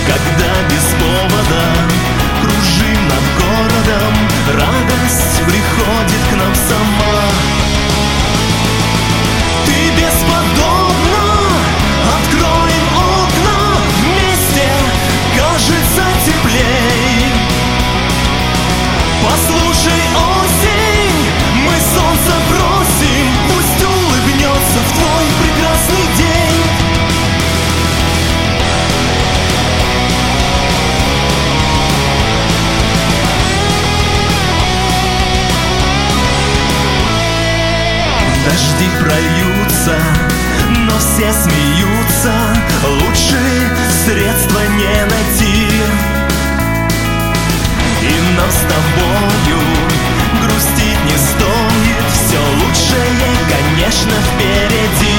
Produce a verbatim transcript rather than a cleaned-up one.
когда без повода кружим над городом, радость приходит к нам сама. Ты бесподобна, откроем окна, вместе кажется теплей. Послушай, осень, мы солнце просим, пусть улыбнется в твой прекрасный день. Дожди прольются, но все смеются, лучше средства не найти. И нам с тобою грустить не стоит, все лучшее, конечно, впереди.